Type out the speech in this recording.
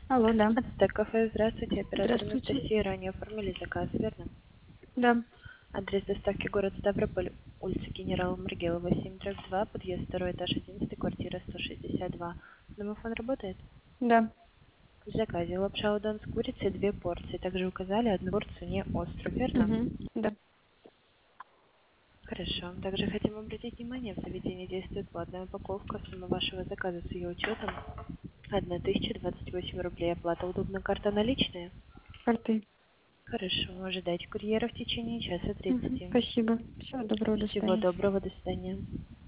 Алло, да. Ацтек кафе, здравствуйте, оператор Здравствуйте. Анастасия, ранее оформили заказ, верно? Да. Адрес доставки город Ставрополь, улица Генерала Маргелова, 7/2, подъезд 2, этаж 11, квартира 162. Домофон работает? Да. В заказе лапша удон с курицей 2 порции, также указали одну порцию не острую, верно? Угу. Да. Хорошо. Также хотим обратить внимание, в заведении действует платная упаковка, сумма вашего заказа с ее учетом 1028 рублей, оплата удобна, карта наличная? Карты. Хорошо, ожидайте курьера в течение часа Угу. 30. Спасибо. Всего доброго, до Всего свидания. доброго, до свидания.